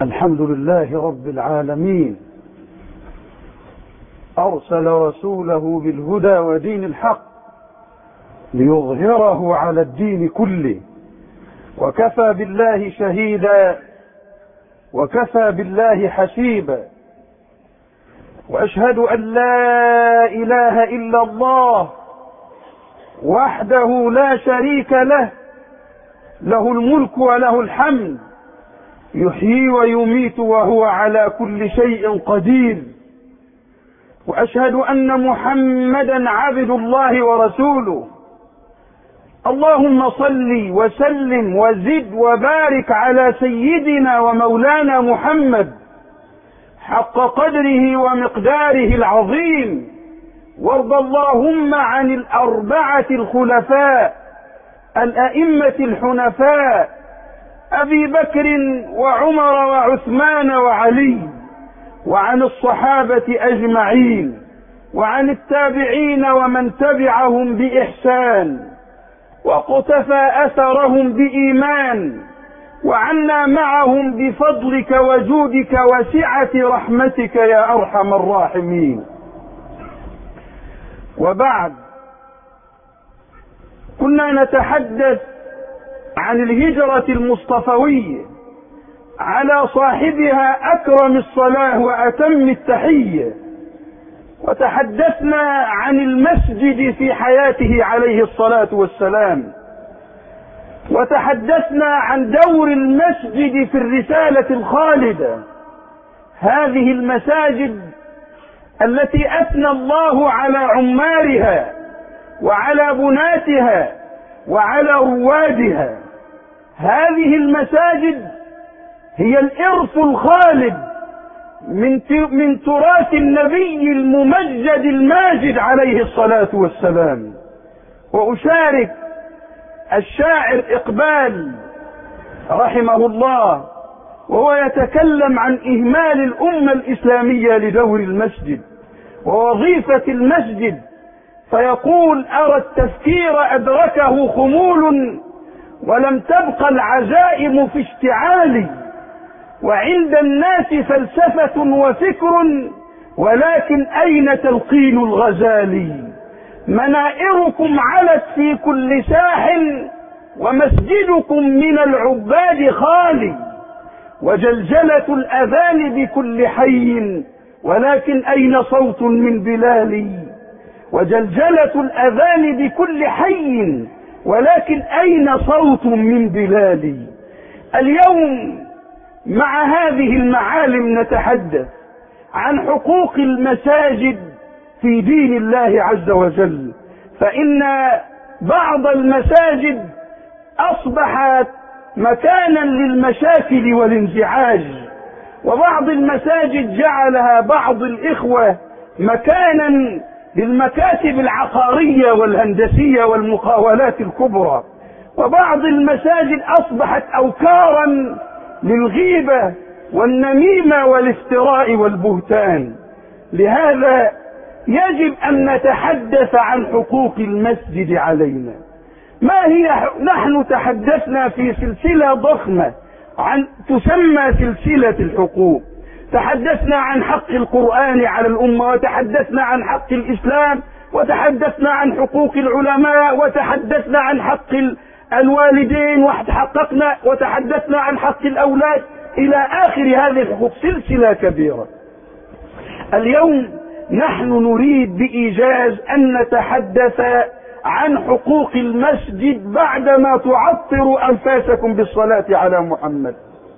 الحمد لله رب العالمين، أرسل رسوله بالهدى ودين الحق ليظهره على الدين كله، وكفى بالله شهيدا وكفى بالله حسيبا، وأشهد أن لا إله إلا الله وحده لا شريك له، له الملك وله الحمد، يحيي ويميت وهو على كل شيء قدير. وأشهد أن محمدا عبد الله ورسوله. اللهم صل وسلم وزد وبارك على سيدنا ومولانا محمد حق قدره ومقداره العظيم. وارض اللهم عن الأربعة الخلفاء الأئمة الحنفاء أبي بكر وعمر وعثمان وعلي، وعن الصحابة أجمعين، وعن التابعين ومن تبعهم بإحسان وقتفى أثرهم بإيمان، وعنا معهم بفضلك وجودك وسعة رحمتك يا أرحم الراحمين. وبعد، كنا نتحدث عن الهجرة المصطفوية على صاحبها أكرم الصلاة وأتم التحية، وتحدثنا عن المسجد في حياته عليه الصلاة والسلام، وتحدثنا عن دور المسجد في الرسالة الخالدة، هذه المساجد التي أثنى الله على عمارها وعلى بناتها وعلى روادها. هذه المساجد هي الإرث الخالد من تراث النبي الممجد الماجد عليه الصلاة والسلام. وأشارك الشاعر إقبال رحمه الله وهو يتكلم عن إهمال الأمة الإسلامية لدور المسجد ووظيفة المسجد، فيقول: أرى التفكير أدركه خمول، ولم تبق العزائم في اشتعالي، وعند الناس فلسفة وفكر، ولكن أين تلقين الغزالي؟ منائركم علت في كل ساح، ومسجدكم من العباد خالي، وجلجلة الأذان بكل حي، ولكن أين صوت من بلالي؟ وجلجلة الأذان بكل حي، ولكن أين صوت من بلالي؟ اليوم مع هذه المعالم نتحدث عن حقوق المساجد في دين الله عز وجل، فإن بعض المساجد أصبحت مكانا للمشاكل والانزعاج، وبعض المساجد جعلها بعض الإخوة مكانا للمكاتب العقارية والهندسية والمقاولات الكبرى، وبعض المساجد أصبحت أوكارا للغيبة والنميمة والافتراء والبهتان. لهذا يجب أن نتحدث عن حقوق المسجد علينا. ما هي؟ نحن تحدثنا في سلسلة ضخمة تسمى سلسلة الحقوق. تحدثنا عن حق القرآن على الأمة، وتحدثنا عن حق الإسلام، وتحدثنا عن حقوق العلماء، وتحدثنا عن حق الوالدين، وتحدثنا عن حق الأولاد، إلى آخر هذه الحقوق، سلسلة كبيرة. اليوم نحن نريد بإيجاز أن نتحدث عن حقوق المسجد بعدما تعطر أنفاسكم بالصلاة على محمد.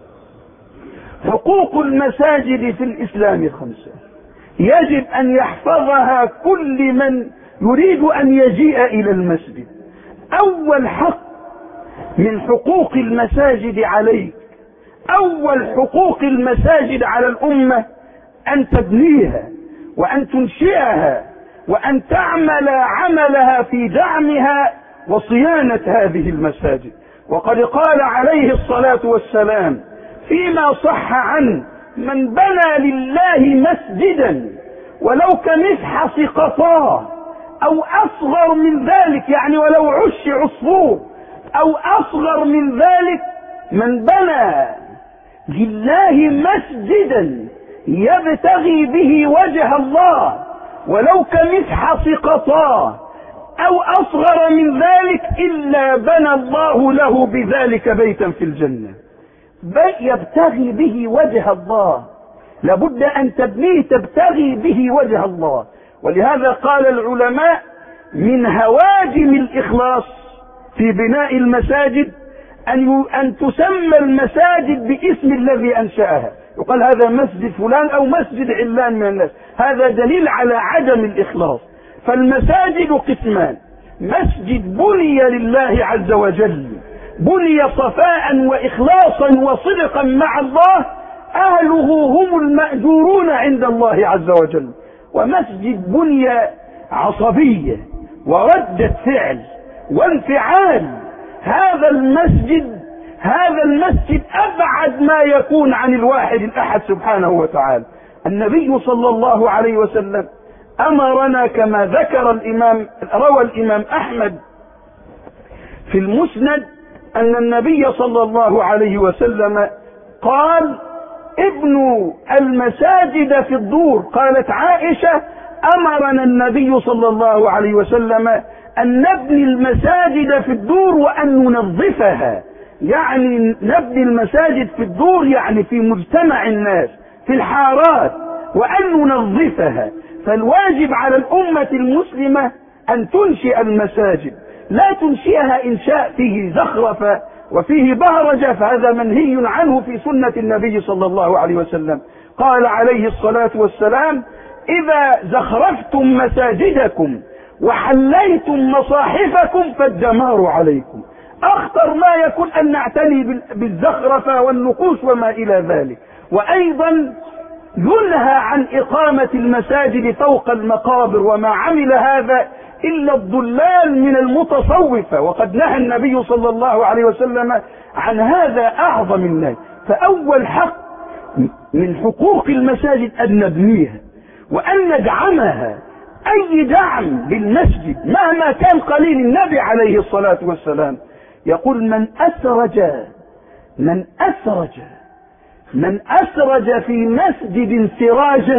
حقوق المساجد في الإسلام 5، يجب أن يحفظها كل من يريد أن يجيء إلى المسجد. أول حق من حقوق المساجد عليك، أول حقوق المساجد على الأمة، أن تبنيها وأن تنشئها وأن تعمل عملها في دعمها وصيانة هذه المساجد. وقد قال عليه الصلاة والسلام فيما صح عنه: من بنى لله مسجدا ولو كمفحص قطاه أو أصغر من ذلك، يعني ولو عش عصفور أو أصغر من ذلك، من بنى لله مسجدا يبتغي به وجه الله ولو كمسحف قطاه أو أصغر من ذلك إلا بنى الله له بذلك بيتا في الجنة. يبتغي به وجه الله، لابد أن تبنيه تبتغي به وجه الله. ولهذا قال العلماء من هواجم الإخلاص في بناء المساجد أن تسمى المساجد باسم الذي أنشأها، يقال هذا مسجد فلان أو مسجد علان من الناس، هذا دليل على عدم الإخلاص. فالمساجد قسمان: مسجد بني لله عز وجل، بني صفاء وإخلاصا وصدقا مع الله، أهله هم المأجورون عند الله عز وجل. ومسجد بني عصبية وردة فعل وانفعال، هذا المسجد أبعد ما يكون عن الواحد الأحد سبحانه وتعالى. النبي صلى الله عليه وسلم أمرنا كما روى الإمام أحمد في المسند أن النبي صلى الله عليه وسلم قال: ابنوا المساجد في الدور. قالت عائشة: أمرنا النبي صلى الله عليه وسلم أن نبني المساجد في الدور وأن ننظفها، يعني نبني المساجد في الدور يعني في مجتمع الناس في الحارات، وأن ننظفها. فالواجب على الأمة المسلمة أن تنشئ المساجد، لا تنشئها إنشاء فيه زخرفة وفيه بهرجة، فهذا منهي عنه في سنة النبي صلى الله عليه وسلم. قال عليه الصلاة والسلام: إذا زخرفتم مساجدكم وحليتم مصاحفكم فالدمار عليكم. أخطر ما يكون أن نعتني بالزخرفة والنقوش وما إلى ذلك. وأيضا ينهى عن إقامة المساجد فوق المقابر، وما عمل هذا إلا الضلال من المتصوفة، وقد نهى النبي صلى الله عليه وسلم عن هذا أعظم النهي. فأول حق من حقوق المساجد أن نبنيها وأن ندعمها، أي دعم للمسجد مهما كان قليل. النبي عليه الصلاة والسلام يقول: من أسرج في مسجد سراجا،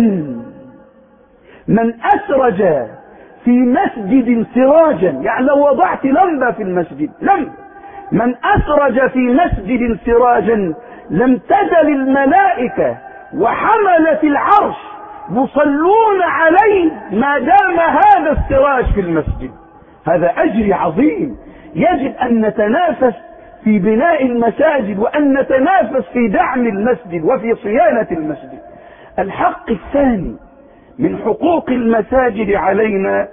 يعني لو وضعت لمبة في المسجد، من أسرج في مسجد سراجا لم تزل الملائكة وحملة العرش يصلون عليه ما دام هذا السراج في المسجد. هذا أجر عظيم. يجب أن نتنافس في بناء المساجد، وأن نتنافس في دعم المسجد وفي صيانة المسجد. الحق الثاني من حقوق المساجد علينا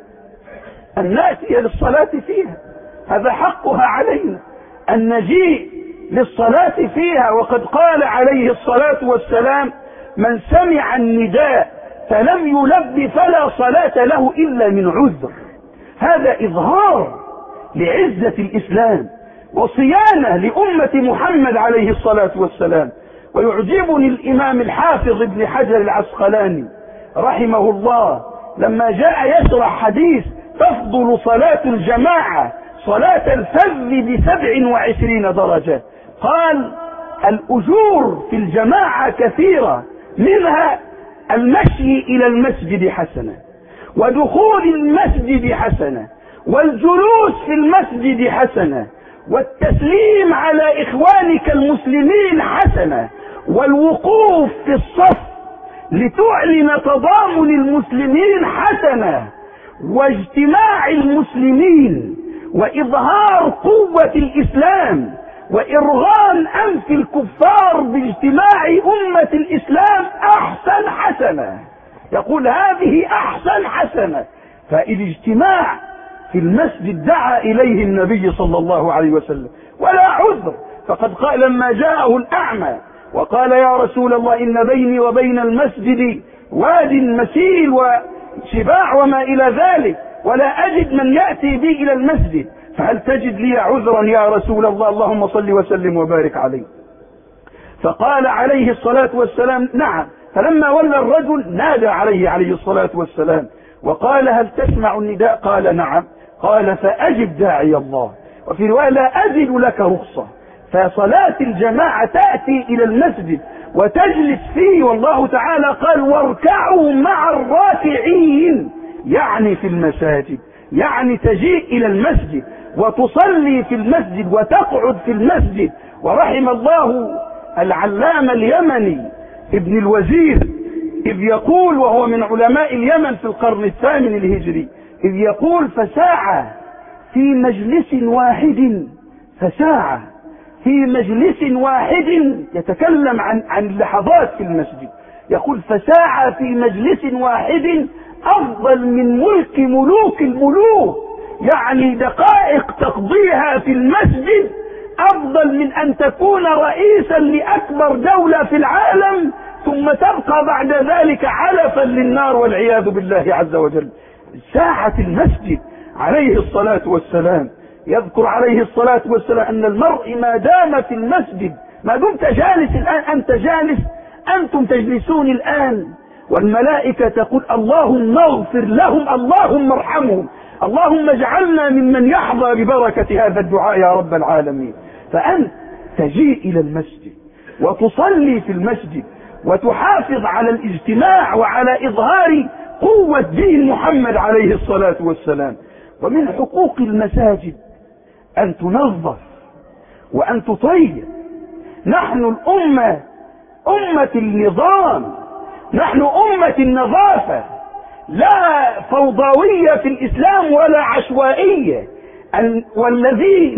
أن نأتي للصلاة فيها، هذا حقها علينا أن نجيء للصلاة فيها. وقد قال عليه الصلاة والسلام: من سمع النداء فلم يلب فلا صلاة له إلا من عذر. هذا إظهار لعزة الإسلام وصيانة لأمة محمد عليه الصلاة والسلام. ويعجبني الإمام الحافظ ابن حجر العسقلاني رحمه الله لما جاء يشرح حديث تفضل صلاة الجماعة صلاة الفذ ب27 درجة، قال: الأجور في الجماعة كثيرة، منها المشي إلى المسجد حسنة، ودخول المسجد حسنة، والجلوس في المسجد حسنة، والتسليم على إخوانك المسلمين حسنة، والوقوف في الصف لتعلن تضامن المسلمين حسنة، واجتماع المسلمين وإظهار قوة الإسلام وإرغام أنف الكفار باجتماع أمة الإسلام أحسن حسنة. يقول: هذه أحسن حسنة. فالاجتماع في المسجد دعا إليه النبي صلى الله عليه وسلم ولا عذر. فقد قال لما جاءه الأعمى وقال: يا رسول الله، إن بيني وبين المسجد واد مسيل وشباع وما إلى ذلك، ولا أجد من يأتي بي إلى المسجد، فهل تجد لي عذرا يا رسول الله؟ اللهم صل وسلم وبارك عليه. فقال عليه الصلاة والسلام: نعم. فلما ولى الرجل نادى عليه الصلاة والسلام وقال: هل تسمع النداء؟ قال: نعم. قال: فأجب داعي الله. وفي رواية: لا أجد لك رخصة. فصلاة الجماعة تأتي إلى المسجد وتجلس فيه، والله تعالى قال واركعوا مع الراكعين، يعني في المساجد، يعني تجيء إلى المسجد وتصلي في المسجد وتقعد في المسجد. ورحم الله العلامة اليمني ابن الوزير إذ يقول، وهو من علماء اليمن في القرن الثامن الهجري، إذ يقول فساعة في مجلس واحد، فساعة في مجلس واحد، يتكلم عن اللحظات في المسجد، يقول فساعة في مجلس واحد أفضل من ملك ملوك الملوك، يعني دقائق تقضيها في المسجد أفضل من أن تكون رئيسا لأكبر دولة في العالم ثم تبقى بعد ذلك علفا للنار والعياذ بالله عز وجل. ساعة المسجد عليه الصلاة والسلام، يذكر عليه الصلاة والسلام أن المرء ما دام في المسجد، ما دمت جالس الآن، أنت جالس، أنتم تجلسون الآن، والملائكة تقول اللهم اغفر لهم، اللهم ارحمهم، اللهم اجعلنا ممن يحظى ببركة هذا الدعاء يا رب العالمين. فأنت تجيء إلى المسجد وتصلي في المسجد وتحافظ على الاجتماع وعلى إظهار قوة دين محمد عليه الصلاة والسلام. ومن حقوق المساجد أن تنظف وأن تطيب. نحن الأمة أمة النظام، نحن أمة النظافة، لا فوضوية في الإسلام ولا عشوائية. والذي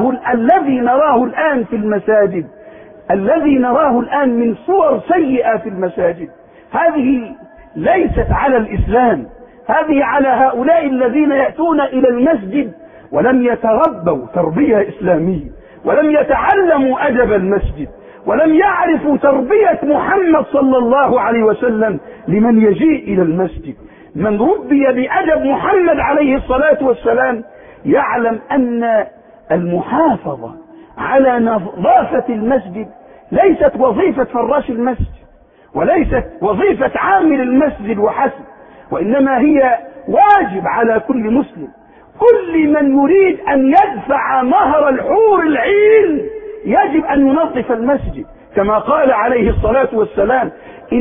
نراه الآن في المساجد، الذي نراه الآن من صور سيئة في المساجد، هذه ليست على الإسلام، هذه على هؤلاء الذين يأتون إلى المسجد ولم يتربوا تربية إسلامية، ولم يتعلموا أدب المسجد، ولم يعرفوا تربية محمد صلى الله عليه وسلم لمن يجيء إلى المسجد. من ربي بأدب محمد عليه الصلاة والسلام يعلم أن المحافظة على نظافة المسجد ليست وظيفة فراش المسجد، وليست وظيفة عامل المسجد وحسب، وإنما هي واجب على كل مسلم. كل من يريد أن يدفع مهر الحور العين يجب أن ينظف المسجد، كما قال عليه الصلاة والسلام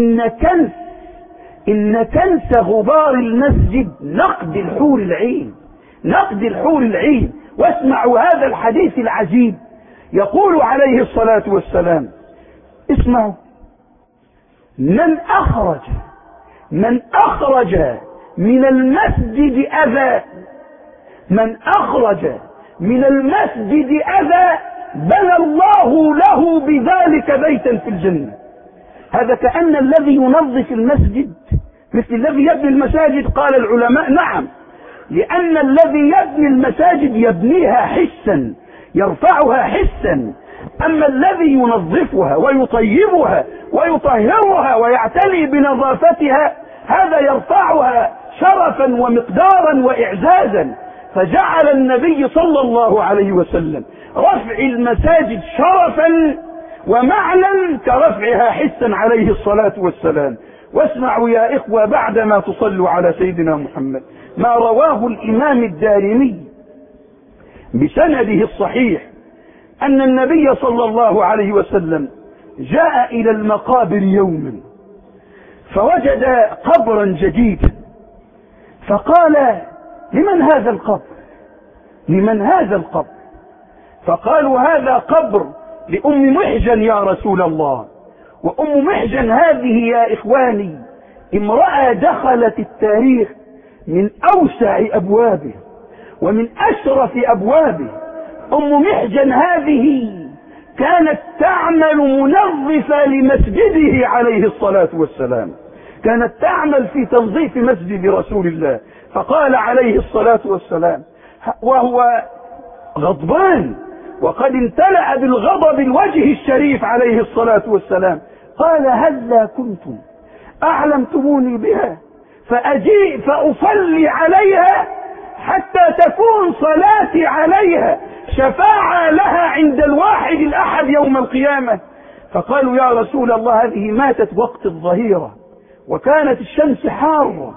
إن كنس غبار المسجد نقد الحور العين، نقد الحور العين. واسمعوا هذا الحديث العجيب، يقول عليه الصلاة والسلام، اسمعوا، من أخرج من المسجد أذى، من أخرج من المسجد أذى بنى الله له بذلك بيتا في الجنة. هذا كأن الذي ينظف المسجد مثل الذي يبني المساجد. قال العلماء نعم، لأن الذي يبني المساجد يبنيها حسا، يرفعها حسا، أما الذي ينظفها ويطيبها ويطهرها ويعتني بنظافتها هذا يرفعها شرفا ومقدارا وإعزازا. فجعل النبي صلى الله عليه وسلم رفع المساجد شرفا ومعنى كرفعها حسا عليه الصلاة والسلام. واسمعوا يا إخوة بعدما تصلوا على سيدنا محمد ما رواه الإمام الدارمي بسنده الصحيح أن النبي صلى الله عليه وسلم جاء إلى المقابر يوما فوجد قبرا جديدا، فقال لمن هذا القبر؟ لمن هذا القبر؟ فقالوا هذا قبر لأم محجن يا رسول الله. وأم محجن هذه يا إخواني امرأة دخلت التاريخ من أوسع أبوابه ومن أشرف أبوابه. أم محجن هذه كانت تعمل منظفة لمسجده عليه الصلاة والسلام، كانت تعمل في تنظيف مسجد رسول الله. فقال عليه الصلاة والسلام وهو غضبان وقد امتلأ بالغضب الوجه الشريف عليه الصلاة والسلام، قال هلا كنتم أعلمتموني بها فأجيء فأصلي عليها حتى تكون صلاتي عليها شفاعة لها عند الواحد الأحد يوم القيامة. فقالوا يا رسول الله هذه ماتت وقت الظهيرة وكانت الشمس حارة،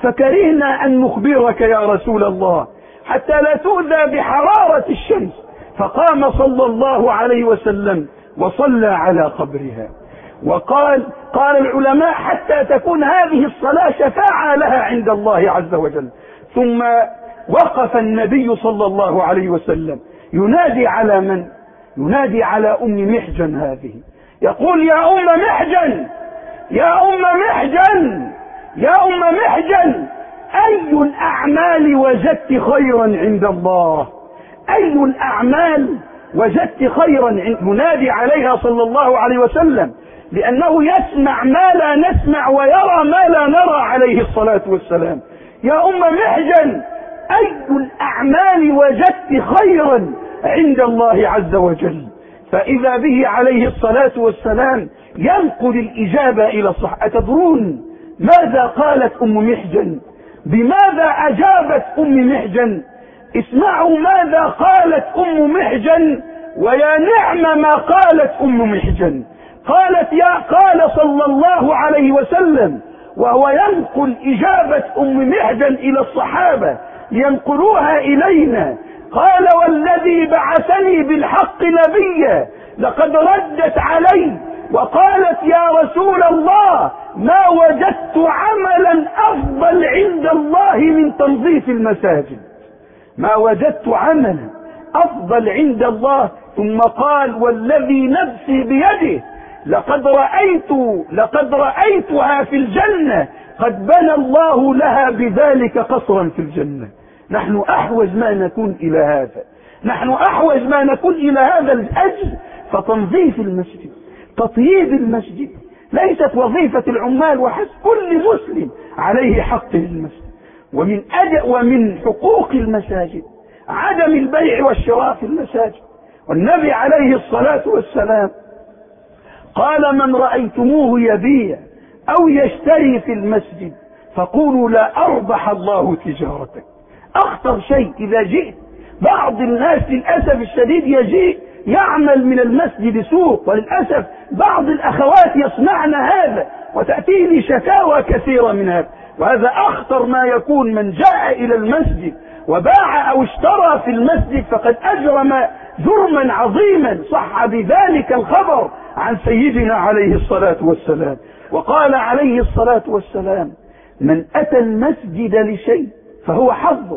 فكرهنا أن نخبرك يا رسول الله حتى لا تؤذى بحرارة الشمس، فقام صلى الله عليه وسلم وصلى على قبرها. قال العلماء حتى تكون هذه الصلاة شفاعة لها عند الله عز وجل. ثم وقف النبي صلى الله عليه وسلم ينادي على من؟ ينادي على أم محجن هذه، يقول: يا أم محجن، يا أم محجن، يا أم محجن، أي الأعمال وجدت خيرا عند الله؟ أي الأعمال وجدت خيرا؟ ينادي عليها صلى الله عليه وسلم، لأنه يسمع ما لا نسمع ويرى ما لا نرى عليه الصلاة والسلام. يا أم محجن، أي الأعمال وجدت خيرا عند الله عز وجل؟ فإذا به عليه الصلاة والسلام ينقل الإجابة إلى الصحابة. أتدرون ماذا قالت أم محجن؟ بماذا أجابت أم محجن؟ اسمعوا ماذا قالت أم محجن، ويا نعم ما قالت أم محجن. قال صلى الله عليه وسلم وهو ينقل إجابة أم محجن إلى الصحابة ينقلوها إلينا، قال: والذي بعثني بالحق نبيا لقد ردت علي وقالت: يا رسول الله، ما وجدت عملا أفضل عند الله من تنظيف المساجد، ما وجدت عملا أفضل عند الله. ثم قال: والذي نفسي بيده لقد رأيتها في الجنة، قد بنى الله لها بذلك قصرا في الجنة. نحن أحوج ما نكون إلى هذا، نحن أحوج ما نكون إلى هذا الأجر. فتنظيف المسجد، تطييب المسجد ليست وظيفة العمال وحسب، كل مسلم عليه حق للمسجد. ومن حقوق المساجد عدم البيع والشراء في المساجد. والنبي عليه الصلاة والسلام قال: من رأيتموه يبيع أو يشتري في المسجد فقولوا: لا أربح الله تجارتك. أخطر شيء إذا جئت، بعض الناس للأسف الشديد يجيء يعمل من المسجد سوق، وللأسف بعض الأخوات يصنعن هذا وتأتيني شكاوى كثيرة من هذا. وهذا أخطر ما يكون. من جاء إلى المسجد وباع أو اشترى في المسجد فقد أجرم جرما عظيما، صح بذلك الخبر عن سيدنا عليه الصلاة والسلام. وقال عليه الصلاة والسلام: من أتى المسجد لشيء فهو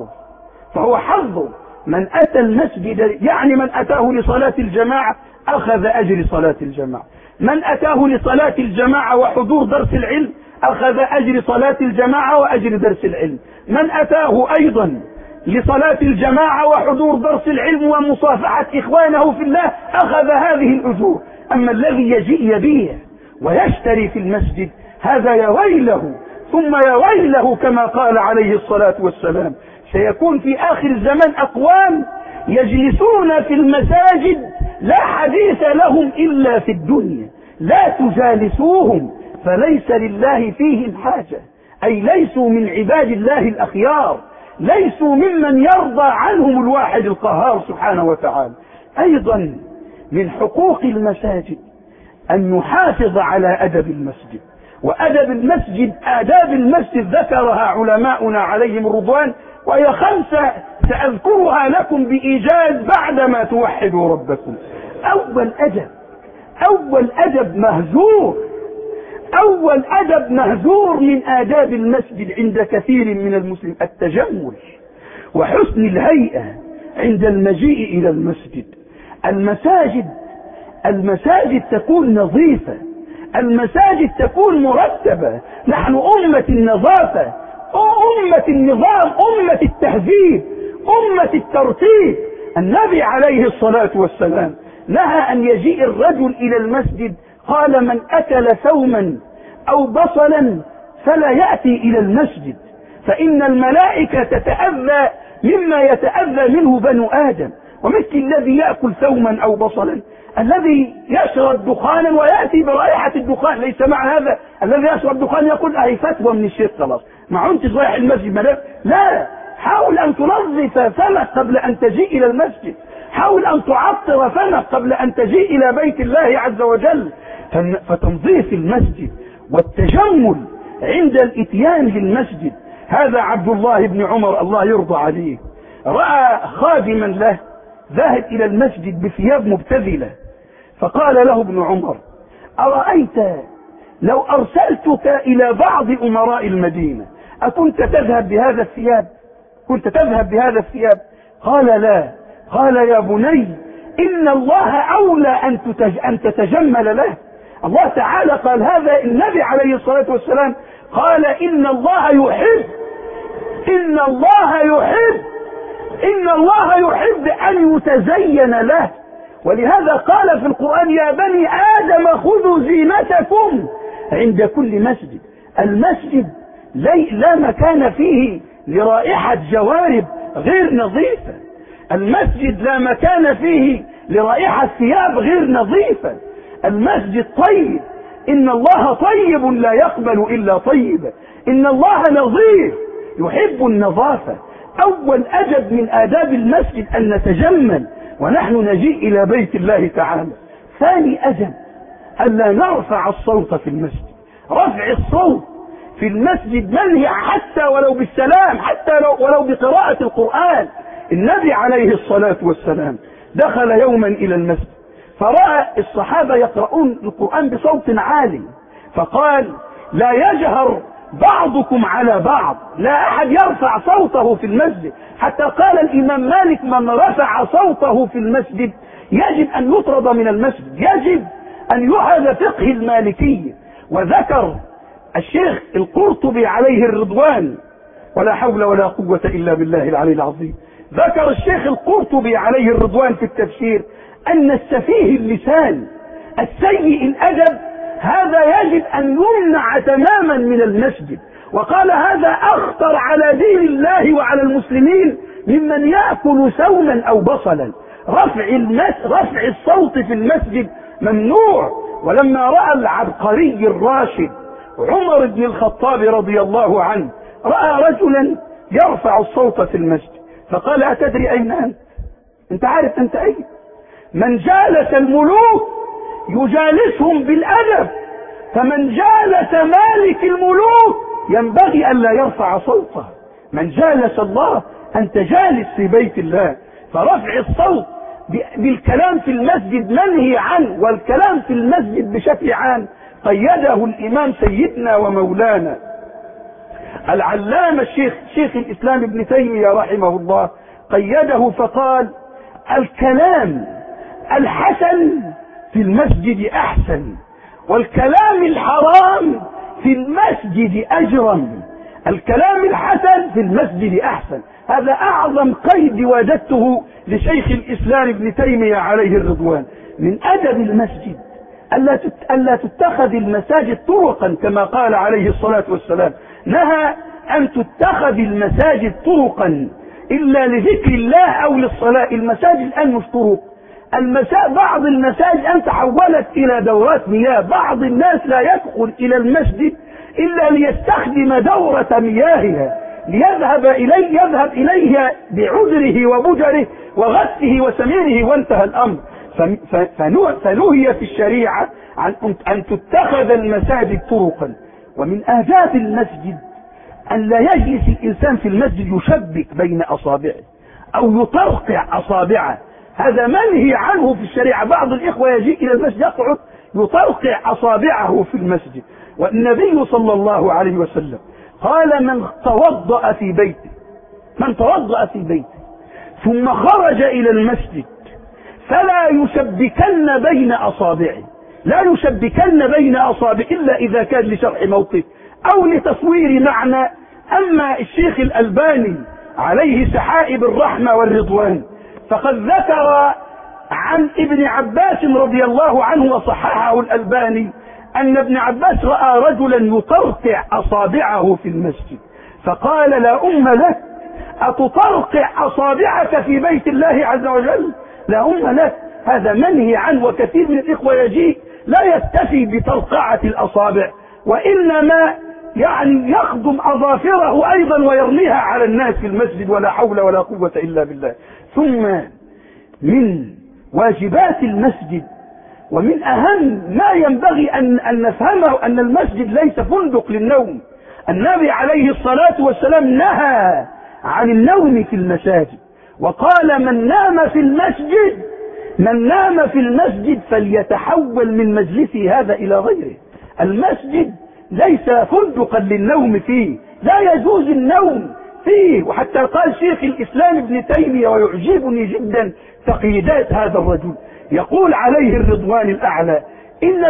حظه. من أتى المسجد يعني من أتاه لصلاة الجماعة أخذ أجر صلاة الجماعة، من أتاه لصلاة الجماعة وحضور درس العلم أخذ أجر صلاة الجماعة وأجر درس العلم، من أتاه أيضا لصلاة الجماعة وحضور درس العلم ومصافحة إخوانه في الله أخذ هذه الأجور. أما الذي يجيء يبيع ويشتري في المسجد هذا يا ويله ثم يا ويله، كما قال عليه الصلاة والسلام: سيكون في آخر الزمان أقوام يجلسون في المساجد لا حديث لهم إلا في الدنيا، لا تجالسوهم فليس لله فيهم حاجة، أي ليسوا من عباد الله الأخيار، ليسوا ممن يرضى عنهم الواحد القهار سبحانه وتعالى. أيضا من حقوق المساجد أن نحافظ على أدب المسجد. وأدب المسجد، آداب المسجد ذكرها علماؤنا عليهم الرضوان، وهي 5 سأذكرها لكم بإيجاز بعدما توحدوا ربكم. أول أدب مهجور من آداب المسجد عند كثير من المسلمين التجمل وحسن الهيئة عند المجيء إلى المسجد. المساجد تكون نظيفة، المساجد تكون مرتبة. نحن أمة النظافة، أمة النظام، أمة التهذيب، أمة الترتيب. النبي عليه الصلاة والسلام نهى أن يجيء الرجل إلى المسجد، قال: من أكل ثوما أو بصلا فلا يأتي إلى المسجد، فإن الملائكة تتأذى مما يتأذى منه بنو آدم. ومثل الذي يأكل ثوما أو بصلا الذي يشرب دخانا ويأتي برائحة الدخان، ليس مع هذا الذي يشرب دخان يقول: أهي فتوى من الشيخ خلاص ما عنتش رايح المسجد. لا، حاول أن تنظف فمك قبل أن تجيء إلى المسجد، حاول أن تعطر فمك قبل أن تجيء إلى بيت الله عز وجل. فتنظيف المسجد والتجمل عند الإتيان للمسجد. هذا عبد الله بن عمر الله يرضى عليه رأى خادما له ذاهب إلى المسجد بثياب مبتذلة، فقال له ابن عمر: أرأيت لو أرسلتك إلى بعض أمراء المدينة أكنت تذهب بهذا الثياب؟ كنت تذهب بهذا الثياب؟ قال: لا. قال: يا بني، إن الله أولى أن تتجمل له. الله تعالى قال هذا، النبي عليه الصلاة والسلام قال: إن الله يحب أن يتزين له. ولهذا قال في القرآن: يا بني آدم خذوا زينتكم عند كل مسجد. المسجد لا مكان فيه لرائحة جوارب غير نظيفة، المسجد لا مكان فيه لرائحة ثياب غير نظيفة، المسجد طيب، إن الله طيب لا يقبل إلا طيبا، إن الله نظيف يحب النظافة. أول أدب من آداب المسجد أن نتجمل ونحن نجيء إلى بيت الله تعالى. ثاني أدب ألا نرفع الصوت في المسجد. رفع الصوت في المسجد منهي، حتى ولو بالسلام، حتى ولو بقراءة القرآن. النبي عليه الصلاة والسلام دخل يوما إلى المسجد فرأى الصحابة يقرؤون القرآن بصوت عالي، فقال: لا يجهر بعضكم على بعض، لا أحد يرفع صوته في المسجد. حتى قال الإمام مالك: من رفع صوته في المسجد يجب أن يطرد من المسجد، يجب أن يحذف فقه المالكية. وذكر الشيخ القرطبي عليه الرضوان، ولا حول ولا قوة إلا بالله العلي العظيم، ذكر الشيخ القرطبي عليه الرضوان في التفسير أن السفيه اللسان السيء الأدب هذا يجب أن يمنع تماما من المسجد. وقال: هذا أخطر على دين الله وعلى المسلمين ممن يأكل سوما أو بصلا. رفع الصوت في المسجد ممنوع. ولما رأى العبقري الراشد عمر بن الخطاب رضي الله عنه رأى رجلا يرفع الصوت في المسجد، فقال: أتدري أين أنت؟ أنت عارف أنت أين؟ من جالس الملوك يجالسهم بالأدب، فمن جالس مالك الملوك ينبغي أن لا يرفع صوته. من جالس الله أنت جالس في بيت الله. فرفع الصوت بالكلام في المسجد منهي عنه، والكلام في المسجد بشكل عام قيده الإمام سيدنا ومولانا العلامة شيخ الإسلام ابن تيمية رحمه الله، قيده فقال: الكلام الحسن في المسجد أحسن، والكلام الحرام في المسجد أجرم. الكلام الحسن في المسجد أحسن. هذا أعظم قيد وجدته لشيخ الإسلام ابن تيمية عليه الرضوان. من أدب المسجد ألا تتخذ المساجد طرقا، كما قال عليه الصلاة والسلام: نهى أن تتخذ المساجد طرقا إلا لذكر الله أو للصلاة. المساجد الآن مش طرق، بعض المساجد أن تحولت إلى دورات مياه. بعض الناس لا يدخل إلى المسجد إلا ليستخدم دورة مياهها، يذهب إليها بعذره وبجره وغثه وسميره، وانتهى الأمر. فنهي في الشريعة عن أن تتخذ المساجد طرقا. ومن آداب المسجد أن لا يجلس الإنسان في المسجد يشبك بين أصابعه أو يطرقع أصابعه، هذا منهي عنه في الشريعة. بعض الإخوة يجي إلى المسجد يقعد يطرقع أصابعه في المسجد. والنبي صلى الله عليه وسلم قال: من توضأ في بيته ثم خرج إلى المسجد فلا يشبكن بين أصابعه، لا يشبكن بين أصابعه إلا إذا كان لشرح موقف أو لتصوير معنى. أما الشيخ الألباني عليه سحائب الرحمة والرضوان فقد ذكر عن ابن عباس رضي الله عنه وصححه الألباني أن ابن عباس رأى رجلا يطرقع أصابعه في المسجد، فقال: لا أم لك، أتطرقع أصابعك في بيت الله عز وجل؟ لا أم لك. هذا منهي عنه. وكثير من الإخوة يجي لا يكتفي بطرقعة الأصابع، وإنما يخدم أظافره أيضا ويرميها على الناس في المسجد، ولا حول ولا قوة إلا بالله. ثم من واجبات المسجد ومن أهم ما ينبغي أن نفهمه أن المسجد ليس فندق للنوم. النبي عليه الصلاة والسلام نهى عن النوم في المساجد، وقال من نام في المسجد فليتحول من مجلسه هذا إلى غيره. المسجد ليس فندقا للنوم فيه، لا يجوز النوم فيه. وحتى قال شيخ الإسلام ابن تيمية، ويعجبني جدا تقييدات هذا الرجل، يقول عليه الرضوان الأعلى: إن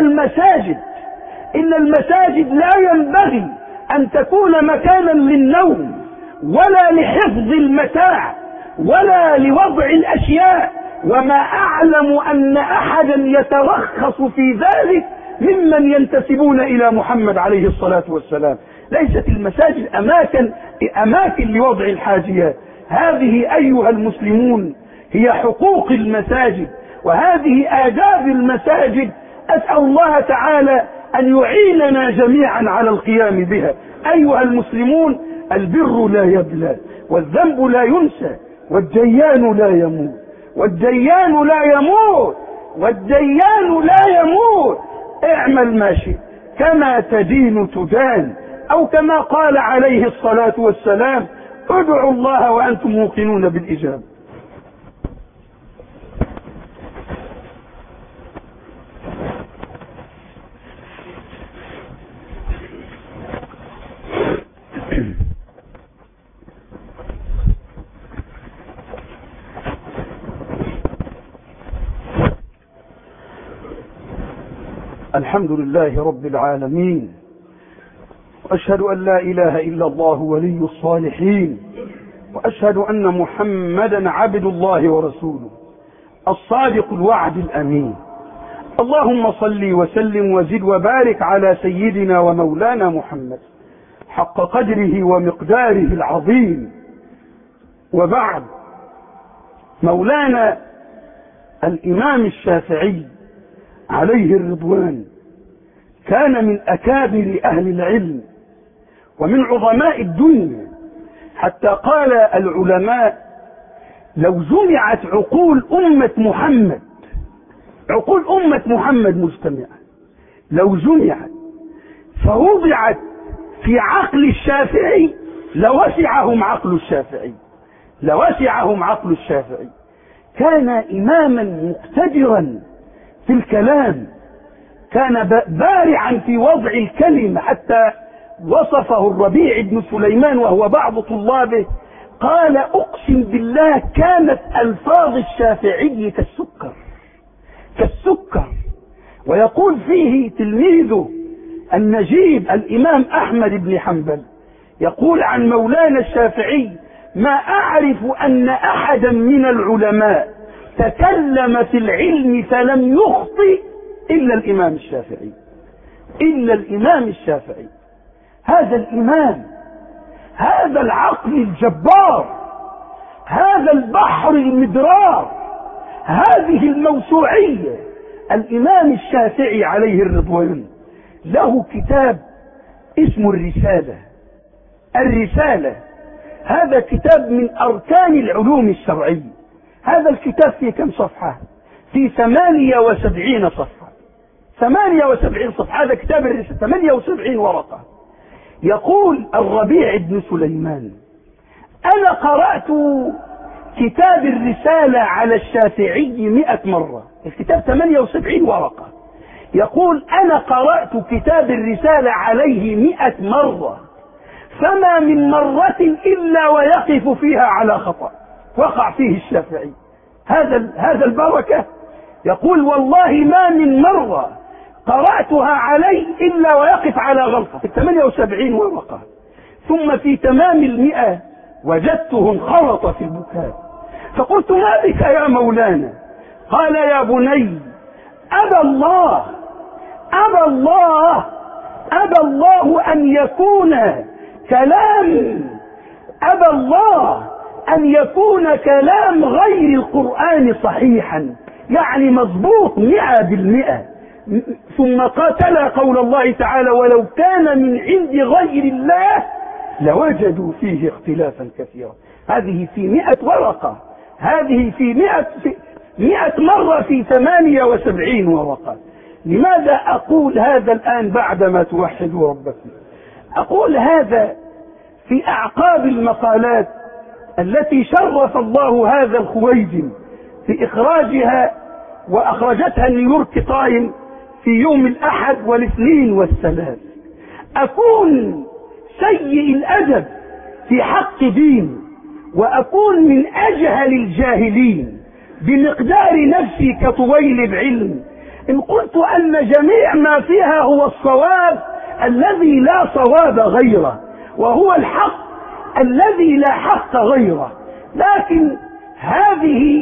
المساجد لا ينبغي أن تكون مكانا للنوم ولا لحفظ المتاع ولا لوضع الأشياء، وما أعلم أن أحدا يترخص في ذلك ممن ينتسبون إلى محمد عليه الصلاة والسلام. ليست المساجد أماكن لوضع الحاجيات. هذه أيها المسلمون هي حقوق المساجد، وهذه آداب المساجد. أسأل الله تعالى أن يعيننا جميعا على القيام بها. أيها المسلمون، البر لا يبلى، والذنب لا ينسى، والديان لا يموت. اعمل ما شئت، كما تدين تدان، أو كما قال عليه الصلاة والسلام: ادعوا الله وأنتم موقنون بالإجابة. الحمد لله رب العالمين، وأشهد أن لا إله إلا الله ولي الصالحين، وأشهد أن محمدا عبد الله ورسوله الصادق الوعد الأمين. اللهم صل وسلم وزد وبارك على سيدنا ومولانا محمد حق قدره ومقداره العظيم. وبعد، مولانا الإمام الشافعي عليه الرضوان كان من أكابر أهل العلم ومن عظماء الدنيا، حتى قال العلماء: لو جمعت عقول أمة محمد مجتمعة، لو جمعت فوضعت في عقل الشافعي لوسعهم عقل الشافعي. كان إماما مقتدرا في الكلام، كان بارعا في وضع الكلمة، حتى وصفه الربيع بن سليمان وهو بعض طلابه، قال: أقسم بالله كانت ألفاظ الشافعي كالسكر. ويقول فيه تلميذه النجيب الإمام أحمد بن حنبل، يقول عن مولانا الشافعي: ما أعرف أن أحدا من العلماء تكلم في العلم فلم يخطئ إلا الإمام الشافعي. هذا الإمام، هذا العقل الجبار، هذا البحر المدرار، هذه الموسوعية، الإمام الشافعي عليه الرضوان له كتاب اسمه الرسالة. هذا كتاب من أركان العلوم الشرعية. هذا الكتاب فيه كم صفحة؟ في 78 صفحة. 78 صفحة. هذا كتاب الرسالة 78 ورقة. يقول الربيع بن سليمان: أنا قرأت كتاب الرسالة على الشافعي 100 مرة. الكتاب 78 ورقة. يقول: أنا قرأت كتاب الرسالة عليه 100 مرة، فما من مرة إلا ويقف فيها على خطأ وقع فيه الشافعي. هذا البركة. يقول: والله ما من مرة قرأتها عليه إلا ويقف على غلطة. 78 ورقة. ثم في تمام 100 وجدته انخرط في البكاء، فقلت: ما بك يا مولانا؟ قال: يا بني، أبى الله أن يكون كلام غير القرآن صحيحا، يعني مضبوط 100%. ثم قاتل قول الله تعالى: ولو كان من عند غير الله لوجدوا فيه اختلافا كثيرا. هذه في 100 ورقة. هذه في 100 مرة في 78 ورقة. لماذا أقول هذا الآن بعدما توحدوا ربكم؟ أقول هذا في أعقاب المقالات التي شرف الله هذا الخويجم في إخراجها، وأخرجتها نيويورك تايم في يوم الأحد والاثنين والثلاث، أكون سيء الأدب في حق دين، وأكون من أجهل الجاهلين بمقدار نفسي كطويل بعلم، إن قلت أن جميع ما فيها هو الصواب الذي لا صواب غيره، وهو الحق الذي لا حق غيره. لكن هذه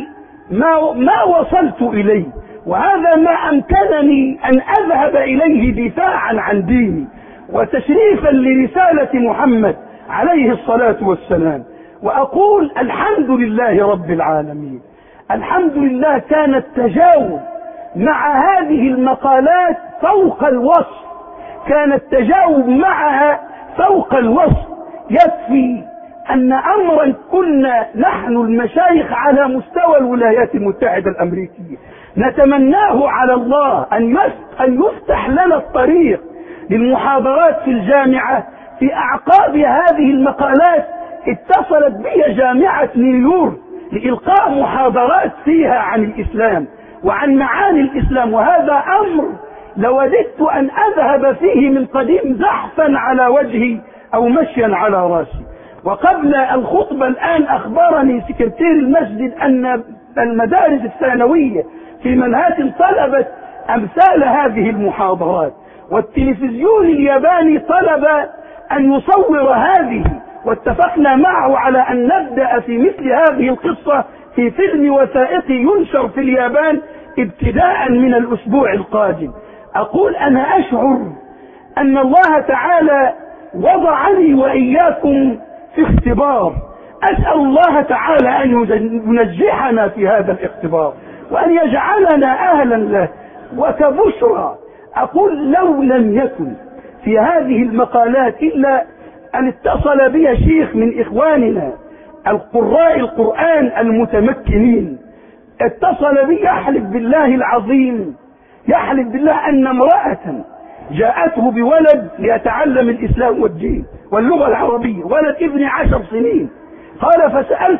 ما وصلت إليه، وهذا ما أمكنني أن أذهب إليه دفاعا عن ديني وتشريفا لرسالة محمد عليه الصلاة والسلام، وأقول الحمد لله رب العالمين. الحمد لله كان التجاوب مع هذه المقالات فوق الوصف، كان التجاوب معها فوق الوصف. يكفي أن أمرا كنا نحن المشايخ على مستوى الولايات المتحدة الأمريكية نتمناه على الله أن يفتح لنا الطريق للمحاضرات في الجامعة. في أعقاب هذه المقالات اتصلت بي جامعة نيويورك لإلقاء محاضرات فيها عن الإسلام وعن معاني الإسلام، وهذا أمر لوددت أن أذهب فيه من قديم زحفا على وجهي أو مشيا على راسي. وقبل الخطبة الآن أخبرني سكرتير المسجد أن المدارس الثانوية في منهاتن طلبت أمثال هذه المحاضرات، والتلفزيون الياباني طلب أن يصور هذه، واتفقنا معه على أن نبدأ في مثل هذه القصة في فيلم وثائقي ينشر في اليابان ابتداء من الأسبوع القادم. أقول أنا أشعر أن الله تعالى وضعني وإياكم في اختبار، أسأل الله تعالى أن ينجحنا في هذا الاختبار وأن يجعلنا أهلا له. وكبشرى أقول لو لم يكن في هذه المقالات إلا أن اتصل بي شيخ من إخواننا القراء القرآن المتمكنين، اتصل بي يحلف بالله العظيم، يحلف بالله أن امرأة جاءته بولد ليتعلم الإسلام والدين واللغة العربية، ولد ابن 10 سنين. قال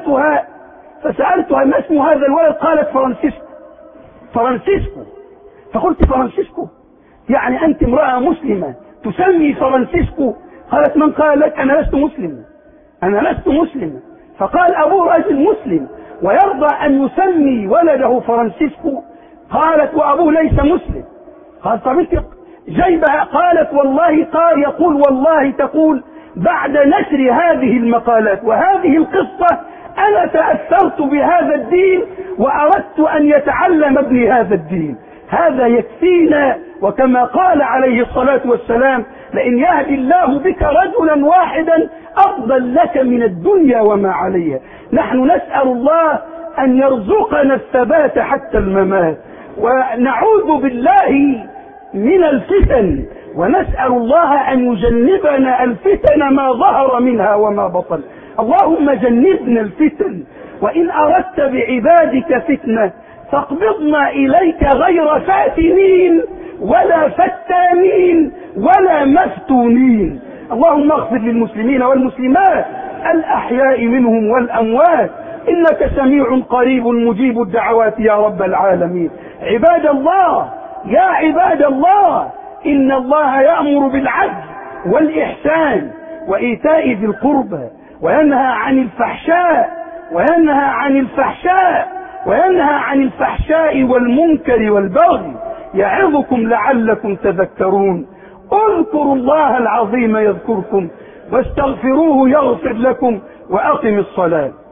فسألتها ما اسم هذا الولد؟ قالت فرانسيسكو. فقلت فرانسيسكو؟ يعني أنت امرأة مسلمة تسمي فرانسيسكو؟ قالت من قال لك؟ أنا لست مسلمة. فقال أبوه رجل مسلم ويرضى أن يسمي ولده فرانسيسكو؟ قالت وأبوه ليس مسلم. قال طب انت جايبها؟ قالت والله قال يقول والله تقول بعد نشر هذه المقالات وهذه القصة أنا تأثرت بهذا الدين وأردت أن يتعلم ابني هذا الدين. هذا يكفينا، وكما قال عليه الصلاة والسلام لئن يهدي الله بك رجلا واحدا أفضل لك من الدنيا وما عليها. نحن نسأل الله أن يرزقنا الثبات حتى الممات، ونعوذ بالله من الفتن، ونسأل الله أن يجنبنا الفتن ما ظهر منها وما بطن. اللهم جنبنا الفتن، وإن أردت بعبادك فتنة فاقبضنا إليك غير فاتنين ولا فتانين ولا مفتونين. اللهم اغفر للمسلمين والمسلمات الأحياء منهم والأموات، إنك سميع قريب مجيب الدعوات يا رب العالمين. عباد الله، يا عباد الله، إن الله يأمر بالعدل والإحسان وإيتاء ذي القربى وينهى عن الفحشاء والمنكر والبغي يعظكم لعلكم تذكرون. اذكروا الله العظيم يذكركم واستغفروه يغفر لكم وأقم الصلاة.